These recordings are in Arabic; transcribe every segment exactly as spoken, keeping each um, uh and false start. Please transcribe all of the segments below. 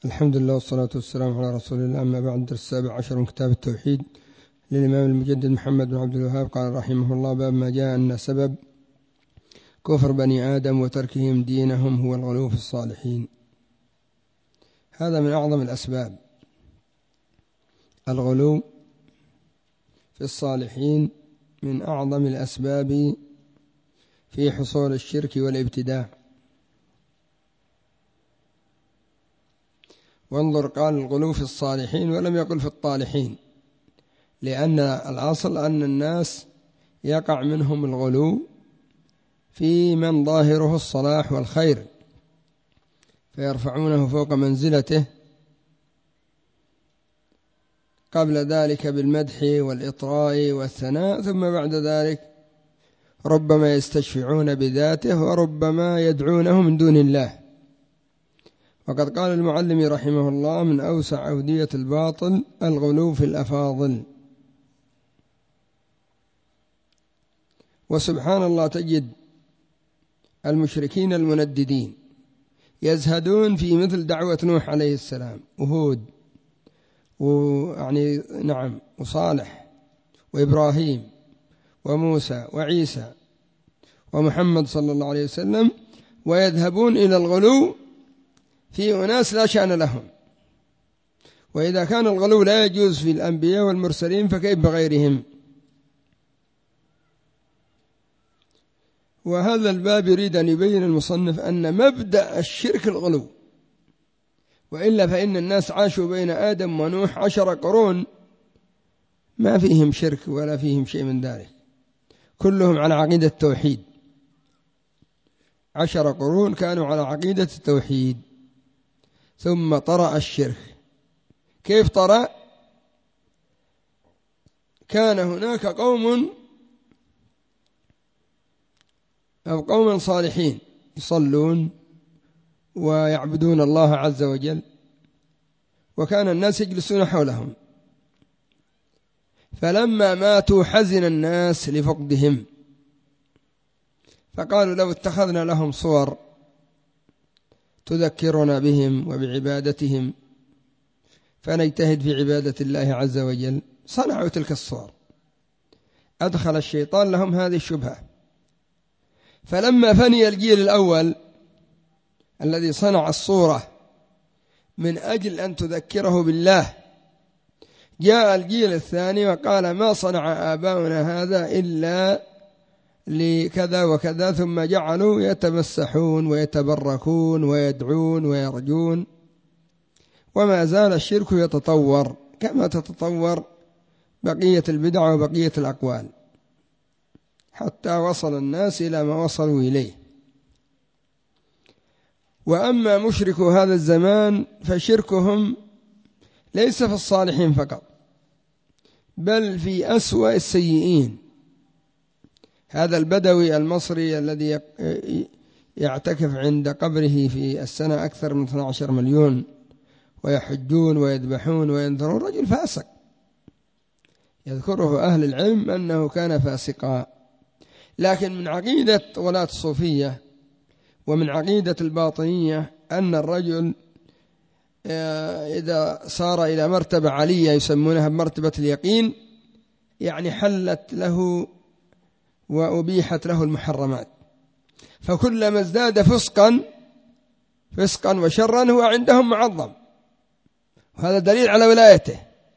الحمد لله والصلاة والسلام على رسول الله. أما بعد، الدرس السابع عشر من كتاب التوحيد للإمام المجدد محمد بن عبد الوهاب. قال رحمه الله: باب ما جاء أن سبب كفر بني آدم وتركهم دينهم هو الغلو في الصالحين. هذا من أعظم الأسباب، الغلو في الصالحين من أعظم الأسباب في حصول الشرك والابتداع. وانظر، قال الغلو في الصالحين ولم يقل في الطالحين، لأن الأصل أن الناس يقع منهم الغلو في من ظاهره الصلاح والخير، فيرفعونه فوق منزلته قبل ذلك بالمدح والإطراء والثناء، ثم بعد ذلك ربما يستشفعون بذاته وربما يدعونه من دون الله. وقد قال المعلم رحمه الله: من أوسع أودية الباطل الغلو في الأفاضل. وسبحان الله، تجد المشركين المنددين يزهدون في مثل دعوة نوح عليه السلام وهود ويعني نعم وصالح وإبراهيم وموسى وعيسى ومحمد صلى الله عليه وسلم، ويذهبون إلى الغلو في أناس لا شأن لهم. وإذا كان الغلو لا يجوز في الأنبياء والمرسلين فكيف بغيرهم؟ وهذا الباب يريد أن يبين المصنف أن مبدأ الشرك الغلو، وإلا فإن الناس عاشوا بين آدم ونوح عشر قرون ما فيهم شرك ولا فيهم شيء من ذلك، كلهم على عقيدة التوحيد. عشر قرون كانوا على عقيدة التوحيد، ثم طرأ الشرك. كيف طرأ؟ كان هناك قوم أو قوم صالحين يصلون ويعبدون الله عز وجل، وكان الناس يجلسون حولهم، فلما ماتوا حزن الناس لفقدهم، فقالوا: لو اتخذنا لهم صور تذكرنا بهم وبعبادتهم فنجتهد في عبادة الله عز وجل. صنعوا تلك الصور، أدخل الشيطان لهم هذه الشبهة. فلما فني الجيل الأول الذي صنع الصورة من أجل أن تذكره بالله، جاء الجيل الثاني وقال: ما صنع آباؤنا هذا إلا لكذا وكذا، ثم جعلوا يتمسحون ويتبركون ويدعون ويرجون. وما زال الشرك يتطور كما تتطور بقية البدع وبقية الأقوال، حتى وصل الناس إلى ما وصلوا إليه. وأما مشركو هذا الزمان فشركهم ليس في الصالحين فقط، بل في أسوأ السيئين. هذا البدوي المصري الذي يعتكف عند قبره في السنة أكثر من اثني عشر مليون، ويحجون ويذبحون وينذرون، رجل فاسق، يذكره أهل العلم أنه كان فاسقا. لكن من عقيدة ولاة الصوفية ومن عقيدة الباطنية أن الرجل إذا صار إلى مرتبة عالية يسمونها مرتبة اليقين، يعني حلت له وأبيحت له المحرمات، فكلما ازداد فسقا فسقا وشرا هو عندهم معظم. وهذا دليل على ولايته،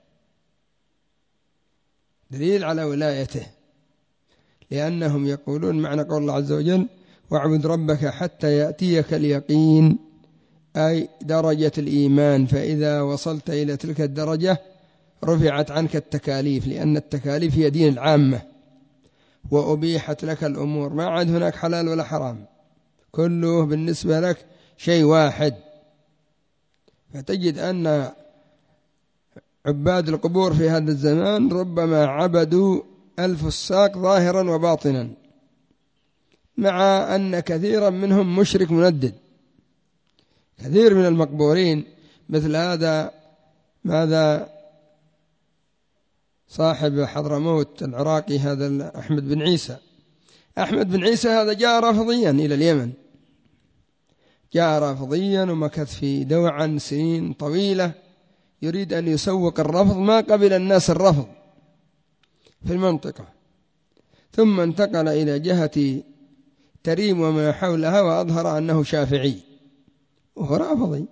دليل على ولايته، لأنهم يقولون معنى قول الله عز وجل: واعبد ربك حتى يأتيك اليقين، أي درجة الإيمان. فإذا وصلت إلى تلك الدرجة رفعت عنك التكاليف، لأن التكاليف هي دين العامة، وأبيحت لك الأمور، ما عاد هناك حلال ولا حرام، كله بالنسبة لك شيء واحد. فتجد أن عباد القبور في هذا الزمان ربما عبدوا الفساق ظاهرا وباطنا، مع أن كثيرا منهم مشرك مندد. كثير من المقبورين مثل هذا، ماذا صاحب حضرموت العراقي هذا أحمد بن عيسى، أحمد بن عيسى هذا جاء رافضيا إلى اليمن، جاء رافضيا ومكث في دوعا سنين طويلة يريد أن يسوق الرفض، ما قبل الناس الرفض في المنطقة، ثم انتقل إلى جهة تريم وما حولها وأظهر أنه شافعي وهو رافضي،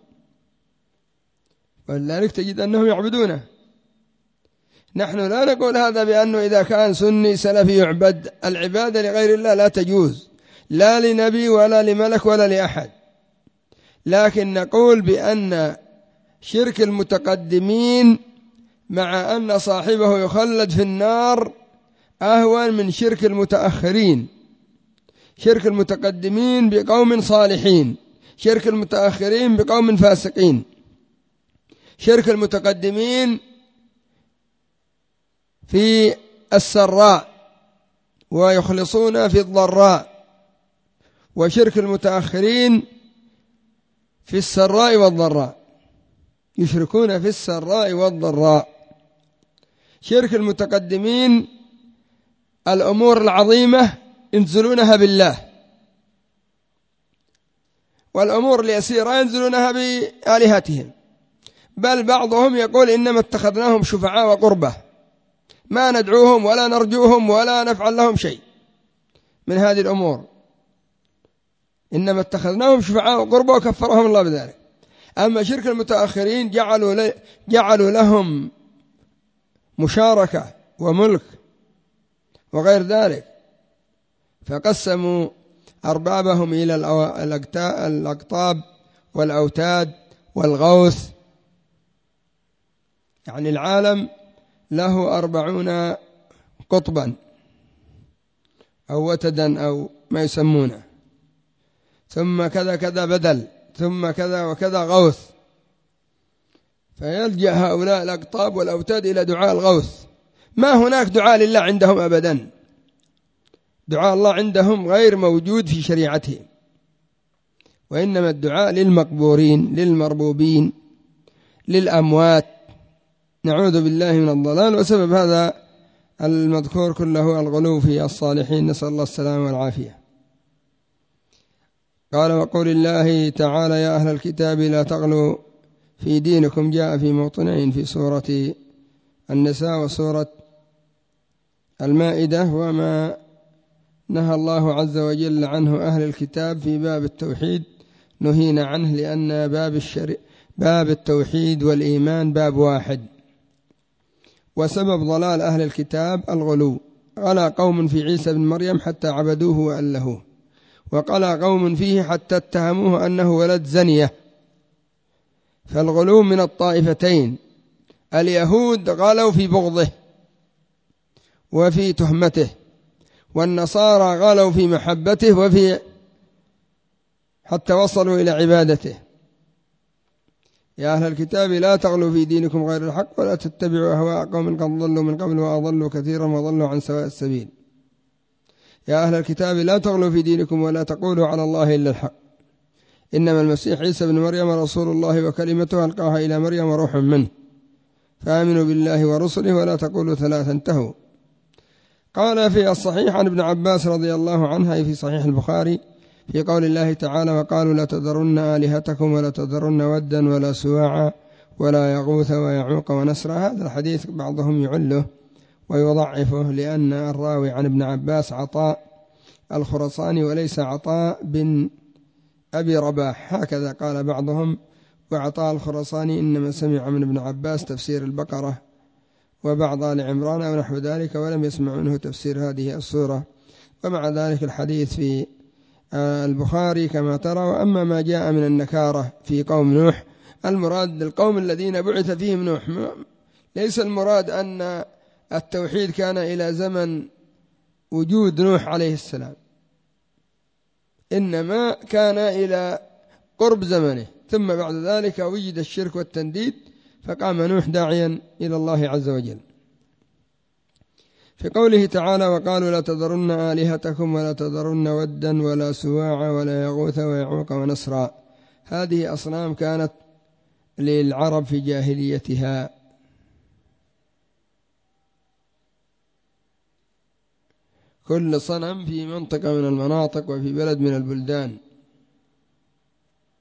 ولذلك تجد أنهم يعبدونه. نحن لا نقول هذا بأنه إذا كان سني سلفي يعبد، العبادة لغير الله لا تجوز، لا لنبي ولا لملك ولا لأحد، لكن نقول بأن شرك المتقدمين مع أن صاحبه يخلد في النار أهون من شرك المتأخرين. شرك المتقدمين بقوم صالحين، شرك المتأخرين بقوم فاسقين. شرك المتقدمين في السراء ويخلصون في الضراء، وشرك المتأخرين في السراء والضراء، يشركون في السراء والضراء. شرك المتقدمين الأمور العظيمة ينزلونها بالله، والأمور اليسيرة ينزلونها بآلهتهم، بل بعضهم يقول إنما اتخذناهم شفعاء وقربة، ما ندعوهم ولا نرجوهم ولا نفعل لهم شيء من هذه الأمور، إنما اتخذناهم شفعاء وقربة وكفرهم الله بذلك. أما شرك المتأخرين جعلوا, جعلوا لهم مشاركة وملك وغير ذلك، فقسموا أربابهم إلى الأقطاب والأوتاد والغوث، يعني العالم له أربعون قطبا أو وتدا أو ما يسمونه، ثم كذا كذا بدل، ثم كذا وكذا غوث، فيلجأ هؤلاء الأقطاب والأوتاد إلى دعاء الغوث. ما هناك دعاء لله عندهم أبدا، دعاء الله عندهم غير موجود في شريعتهم، وإنما الدعاء للمقبورين للمربوبين للأموات، نعوذ بالله من الضلال. وسبب هذا المذكور كله الغلو في الصالحين، نسأل الله السلامة والعافية. قال وقول الله تعالى يا أهل الكتاب لا تغلوا في دينكم، جاء في موطنين في سورة النساء وسورة المائدة، وما نهى الله عز وجل عنه أهل الكتاب في باب التوحيد نهينا عنه، لأن باب, الشري... باب التوحيد والإيمان باب واحد. وسبب ضلال أهل الكتاب الغلو، غلا قوم في عيسى بن مريم حتى عبدوه وألهوه، وقال قوم فيه حتى اتهموه أنه ولد زنية. فالغلو من الطائفتين، اليهود غلوا في بغضه وفي تهمته، والنصارى غلوا في محبته وفي حتى وصلوا إلى عبادته. يا أهل الكتاب لا تغلوا في دينكم غير الحق ولا تتبعوا أهواء قوم قد ضلوا من قبل وأضلوا كثيرا وضلوا عن سواء السبيل. يا أهل الكتاب لا تغلوا في دينكم ولا تقولوا على الله إلا الحق، إنما المسيح عيسى بن مريم رسول الله وكلمته ألقاها إلى مريم وروح منه، فآمنوا بالله ورسله ولا تقولوا ثلاثا انتهوا. قال في الصحيح عن ابن عباس رضي الله عنه في صحيح البخاري في قول الله تعالى وقالوا لا تذرن آلهتكم ولا تذرن ودا ولا سواعا ولا يغوث ويعوق ونسرا. هذا الحديث بعضهم يعله ويضعفه، لأن الراوي عن ابن عباس عطاء الخرصاني وليس عطاء بن أبي رباح، هكذا قال بعضهم، وعطاء الخرصاني إنما سمع من ابن عباس تفسير البقرة وبعض آل عمران أو نحو ذلك، ولم يسمع منه تفسير هذه السورة. ومع ذلك الحديث في البخاري كما ترى. وأما ما جاء من النكارة في قوم نوح، المراد القوم الذين بعث فيهم نوح، ليس المراد أن التوحيد كان إلى زمن وجود نوح عليه السلام، إنما كان إلى قرب زمنه، ثم بعد ذلك وجد الشرك والتنديد فقام نوح داعيا إلى الله عز وجل. في قوله تعالى وقالوا لا تذرن آلهتكم ولا تذرن ودا ولا سواعا ولا يغوث ويعوق ونسرا، هذه أصنام كانت للعرب في جاهليتها، كل صنم في منطقة من المناطق وفي بلد من البلدان.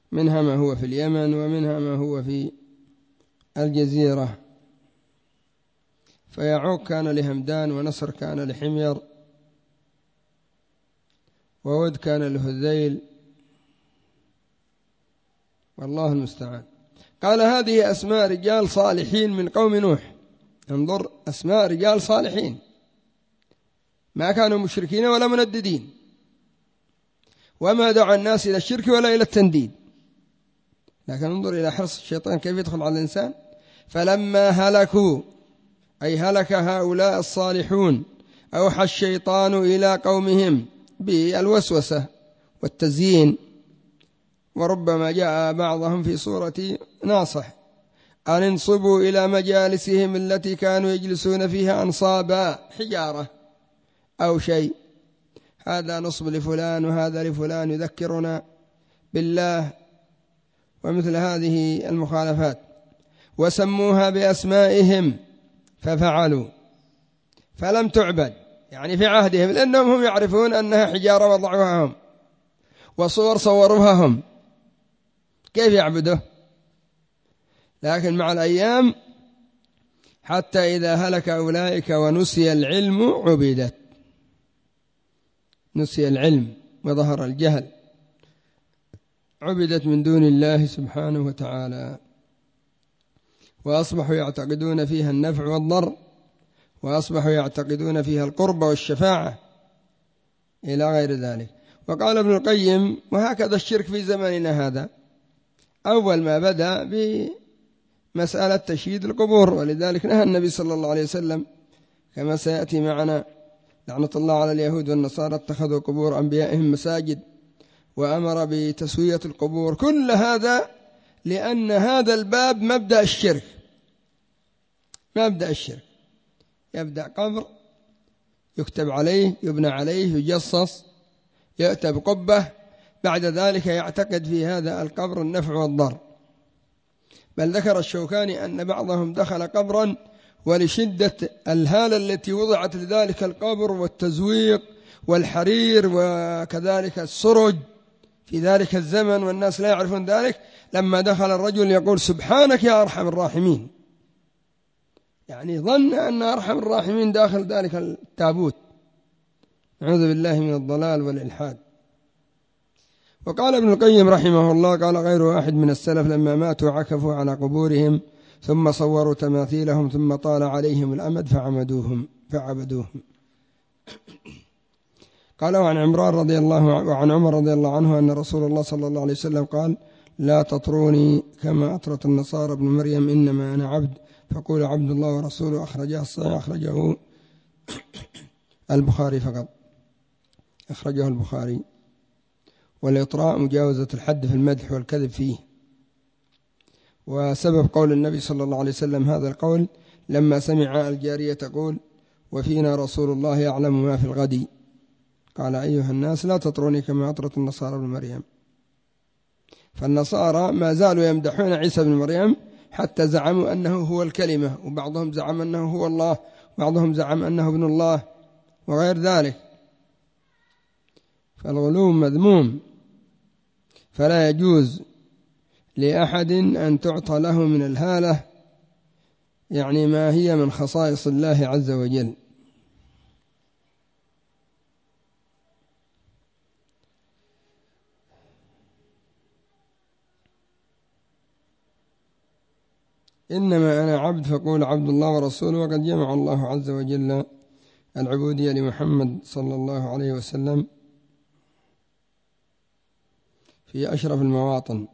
منها ما هو في اليمن ومنها ما هو في الجزيرة. فيعوق كان لهمدان، ونصر كان لحمير، وود كان لهذيل، والله المستعان. قال هذه أسماء رجال صالحين من قوم نوح. انظر، أسماء رجال صالحين ما كانوا مشركين ولا منددين، وما دعا الناس إلى الشرك ولا إلى التنديد، لكن انظر إلى حرص الشيطان كيف يدخل على الإنسان. فلما هلكوا، أي هلك هؤلاء الصالحون، أوحى الشيطان إلى قومهم بالوسوسة والتزيين، وربما جاء بعضهم في صورة ناصح، أن انصبوا إلى مجالسهم التي كانوا يجلسون فيها أنصابا حجارة أو شيء، هذا نصب لفلان وهذا لفلان يذكرنا بالله، ومثل هذه المخالفات. وسموها بأسمائهم ففعلوا، فلم تعبد، يعني في عهدهم، لأنهم هم يعرفون أنها حجارة وضعوها هم، وصور صوروها هم، كيف يعبده؟ لكن مع الأيام حتى إذا هلك أولئك ونسي العلم عبدت، نسي العلم وظهر الجهل، عبدت من دون الله سبحانه وتعالى، وأصبحوا يعتقدون فيها النفع والضر، وأصبحوا يعتقدون فيها القرب والشفاعة إلى غير ذلك. وقال ابن القيم: وهكذا الشرك في زماننا هذا، أول ما بدأ بمسألة تشييد القبور، ولذلك نهى النبي صلى الله عليه وسلم كما سيأتي معنا: لعنة الله على اليهود والنصارى اتخذوا قبور أنبيائهم مساجد، وأمر بتسوية القبور. كل هذا لأن هذا الباب مبدأ الشرك، مبدأ الشرك، يبدأ قبر يكتب عليه، يبنى عليه، يجصص، يأتى بقبة، بعد ذلك يعتقد في هذا القبر النفع والضر. بل ذكر الشوكاني أن بعضهم دخل قبرا ولشدة الهالة التي وضعت لذلك القبر والتزويق والحرير وكذلك السرج في ذلك الزمن والناس لا يعرفون ذلك، لما دخل الرجل يقول: سبحانك يا أرحم الراحمين، يعني ظن أن أرحم الراحمين داخل ذلك التابوت. نعوذ بالله من الضلال والإلحاد. وقال ابن القيم رحمه الله: قال غير واحد من السلف لما ماتوا عكفوا على قبورهم ثم صوروا تماثيلهم ثم طال عليهم الأمد فعمدوهم فعبدوهم. قال: وعن عمران رضي الله وعن عمر رضي الله عنه أن رسول الله صلى الله عليه وسلم قال: لا تطروني كما أطرت النصارى ابن مريم، إنما أنا عبد فقول عبد الله ورسوله. أخرجه الصحيح، أخرجه البخاري فقط، أخرجه البخاري. والإطراء مجاوزة الحد في المدح والكذب فيه. وسبب قول النبي صلى الله عليه وسلم هذا القول لما سمع الجارية تقول: وفينا رسول الله يعلم ما في الغد، قال: أيها الناس لا تطروني كما أطرت النصارى ابن مريم. فالنصارى ما زالوا يمدحون عيسى بن مريم حتى زعموا أنه هو الكلمة، وبعضهم زعم أنه هو الله، وبعضهم زعم أنه ابن الله وغير ذلك. فالغلو مذموم، فلا يجوز لأحد أن تعطى له من الهالة يعني ما هي من خصائص الله عز وجل. إنما أنا عبد فقول عبد الله ورسوله. وقد جمع الله عز وجل العبودية لمحمد صلى الله عليه وسلم في أشرف المواطن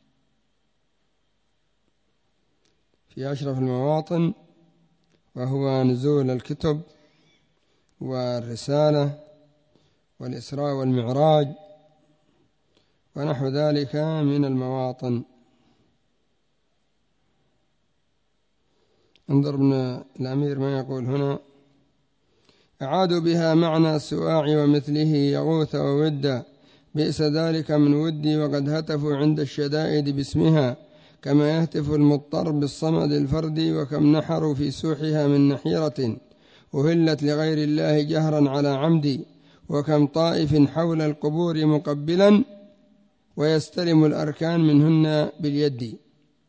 في أشرف المواطن وهو نزول الكتب والرسالة والإسراء والمعراج ونحو ذلك من المواطن. انظر ابن الأمير ما يقول هنا: أعادوا بها معنى السواع ومثله يغوث وود، بئس ذلك من ودي، وقد هتفوا عند الشدائد باسمها كما يهتف المضطر بالصمد الفردي، وكم نحروا في سوحها من نحيرة أهلت لغير الله جهرا على عمد، وكم طائف حول القبور مقبلا ويستلم الأركان منهن باليد،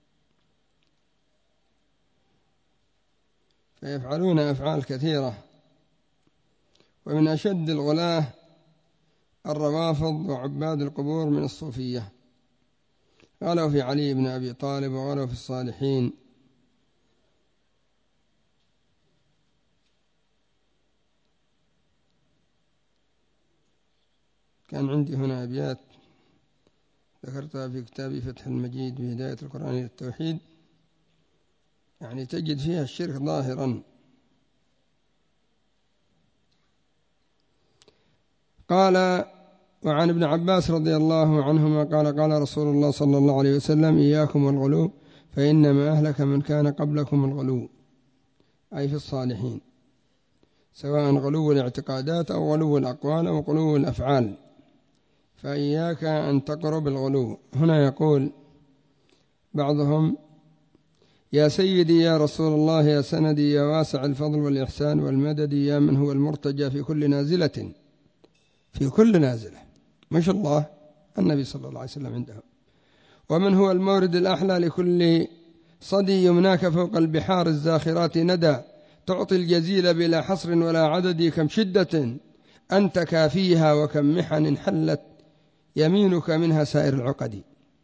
فيفعلون أفعال كثيرة. ومن أشد الغلاة الروافض وعباد القبور من الصوفية، غلوا في علي بن أبي طالب وغلوا في الصالحين. كان عندي هنا أبيات ذكرتها في كتابي فتح المجيد بهداية القرآن إلى التوحيد، يعني تجد فيها الشرك ظاهرا. قال: وعن ابن عباس رضي الله عنهما قال: قال رسول الله صلى الله عليه وسلم: إياكم والغلو فإنما أهلك من كان قبلكم الغلو، أي في الصالحين، سواء غلو الاعتقادات أو غلو الأقوال أو غلو الأفعال، فإياك أن تقرب الغلو. هنا يقول بعضهم: يا سيدي يا رسول الله، يا سندي، يا واسع الفضل والإحسان والمدد، يا من هو المرتجى في كل نازلة، في كل نازلة، ما شاء الله النبي صلى الله عليه وسلم عنده، ومن هو المورد الأحلى لكل صدي يمناك فوق البحار الزاخرات ندى، تعطي الجزيل بلا حصر ولا عدد، كم شدة أنت كافيها وكم محن حلت يمينك منها سائر العقد.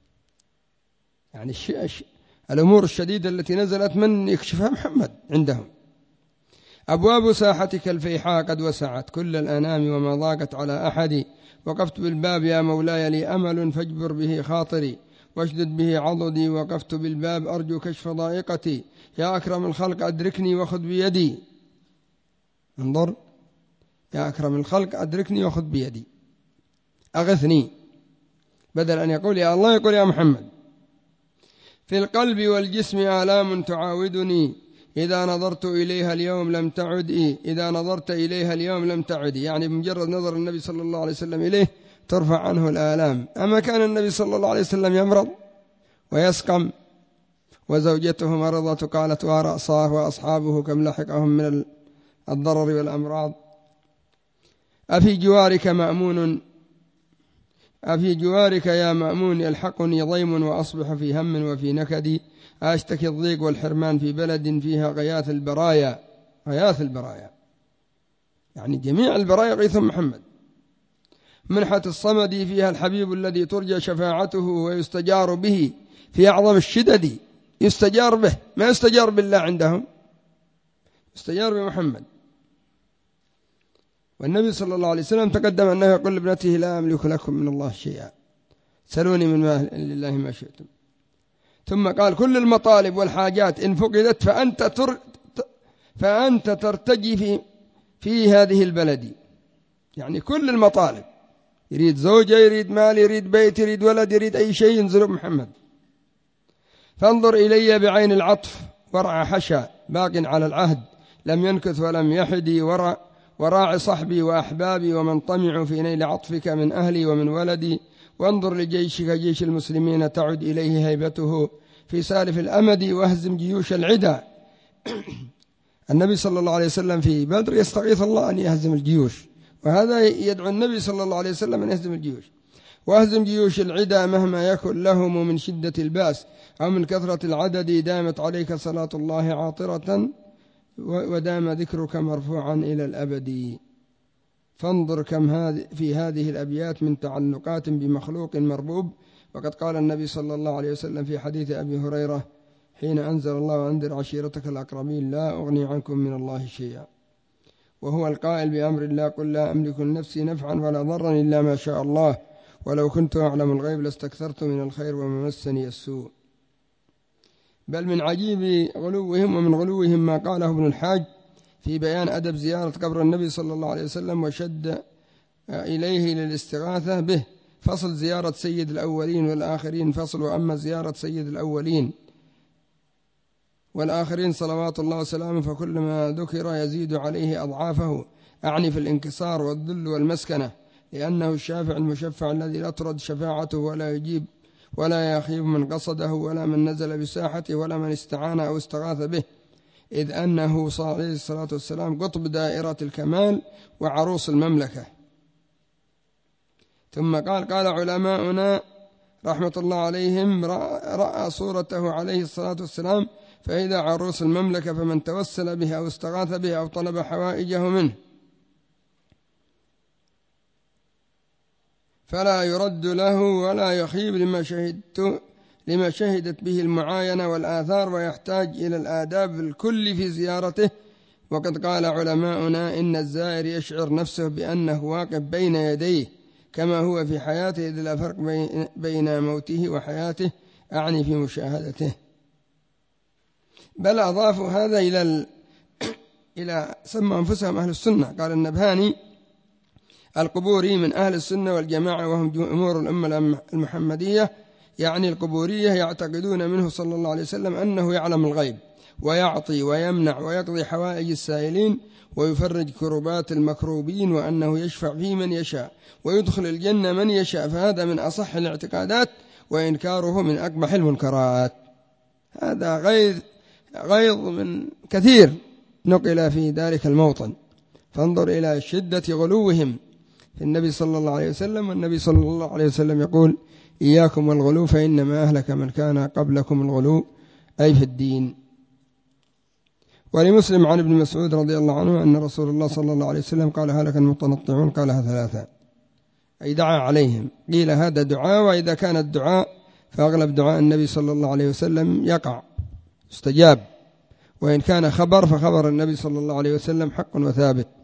يعني الش... الش... الأمور الشديدة التي نزلت من يكشفها؟ محمد عندهم. أبواب ساحتك الفيحاء قد وسعت كل الأنام وما ضاقت على أحد، وقفت بالباب يا مولاي لي أمل فاجبر به خاطري واشدد به عضدي، وقفت بالباب أرجو كشف ضائقتي، يا أكرم الخلق أدركني وخذ بيدي. انظر، يا أكرم الخلق أدركني وخذ بيدي، أغثني، بدل أن يقول يا الله يقول يا محمد. في القلب والجسم آلام تعاودني، إذا نظرت إليها اليوم لم تعد إيه إذا نظرت إليها اليوم لم تعد، يعني بمجرد نظر النبي صلى الله عليه وسلم إليه ترفع عنه الآلام. أما كان النبي صلى الله عليه وسلم يمرض ويسقم وزوجته مرضة، قالت ورأساه وأصحابه كم لحقهم من الضرر والأمراض. أفي جوارك مأمون أفي جوارك يا مأمون يلحقني ضيم وأصبح في هم وفي نكد، أشتكي الضيق والحرمان في بلد فيها غياث البرايا. غياث البرايا يعني جميع البرايا غيث محمد. منحة الصمد فيها الحبيب الذي ترجى شفاعته ويستجار به في أعظم الشدد، يستجار به، ما يستجار بالله عندهم، يستجار بمحمد. والنبي صلى الله عليه وسلم تقدم أنه يقول لابنته: لا أملك لكم من الله شيئا، سلوني من لله ما شئتم. ثم قال: كل المطالب والحاجات إن فقدت فأنت, تر فأنت ترتجي في, في هذه البلد، يعني كل المطالب، يريد زوجة، يريد مال، يريد بيت، يريد ولد، يريد أي شيء ينزل محمد. فانظر إلي بعين العطف ورع حشا باق على العهد، لم ينكث ولم يحدي، ورع وراعي صحبي وأحبابي ومن طمعوا في نيل عطفك من أهلي ومن ولدي، وانظر لجيشك جيش المسلمين تعد إليه هيبته في سالف الأمد، واهزم جيوش العدا. النبي صلى الله عليه وسلم في بدر يستغيث الله أن يهزم الجيوش، وهذا يدعو النبي صلى الله عليه وسلم أن يهزم الجيوش. واهزم جيوش العدا مهما يكن لهم من شدة الباس أو من كثرة العدد، دامت عليك صلاة الله عاطرة ودام ذكرك مرفوعا إلى الأبد. فانظر كم في هذه الأبيات من تعلقات بمخلوق مربوب. وقد قال النبي صلى الله عليه وسلم في حديث أبي هريرة حين أنزل الله: وأنذر عشيرتك الأقربين لا أغني عنكم من الله شيئا، وهو القائل بأمر الله: قل لا أملك لنفسي نفعا ولا ضرا إلا ما شاء الله، ولو كنت أعلم الغيب لاستكثرت من الخير وما مسني السوء. بل من عجيب غلوهم ومن غلوهم ما قاله ابن الحاج في بيان أدب زيارة قبر النبي صلى الله عليه وسلم وشد إليه للاستغاثة به: فصل زيارة سيد الأولين والآخرين فصل، وأما زيارة سيد الأولين والآخرين صلوات الله وسلامه فكلما ذكر يزيد عليه أضعافه، أعني في الانكسار والذل والمسكنة، لأنه الشافع المشفع الذي لا ترد شفاعته ولا يجيب ولا يخيب من قصده ولا من نزل بساحته ولا من استعان أو استغاث به، إذ أنه صلى الله عليه الصلاة والسلام قطب دائرة الكمال وعروس المملكة. ثم قال: قال علماؤنا: رحمة الله عليهم رأى صورته عليه الصلاة والسلام فإذا عروس المملكة، فمن توسل به أو استغاث به أو طلب حوائجه منه فلا يرد له ولا يخيب لما شهدت لما شهدت به المعاينة والآثار، ويحتاج إلى الآداب الكل في زيارته. وقد قال علماؤنا إن الزائر يشعر نفسه بأنه واقف بين يديه كما هو في حياته، إذ لا فرق بين موته وحياته، أعني في مشاهدته. بل أضافوا هذا إلى ال... إلى سموا أنفسهم أهل السنة. قال النبهاني: القبوري من أهل السنة والجماعة، وهم جمهور الأمة المحمدية، يعني القبورية، يعتقدون منه صلى الله عليه وسلم أنه يعلم الغيب ويعطي ويمنع ويقضي حوائج السائلين ويفرج كربات المكروبين، وأنه يشفع في من يشاء ويدخل الجنة من يشاء، فهذا من أصح الاعتقادات، وإنكاره من أقبح المنكرات. هذا غيظ غيظ من كثير نقل في ذلك الموطن، فانظر إلى شدة غلوهم في النبي صلى الله عليه وسلم. والنبي صلى الله عليه وسلم يقول: إياكم والغلو فإنما أهلك من كان قبلكم الغلو، أي في الدين. ولمسلم عن ابن مسعود رضي الله عنه أن رسول الله صلى الله عليه وسلم قال: هلك المتنطعون، قالها ثلاثة، أي دعا عليهم. قيل هذا دعاء، وإذا كان الدعاء فأغلب دعاء النبي صلى الله عليه وسلم يقع استجاب، وإن كان خبر فخبر النبي صلى الله عليه وسلم حق وثابت.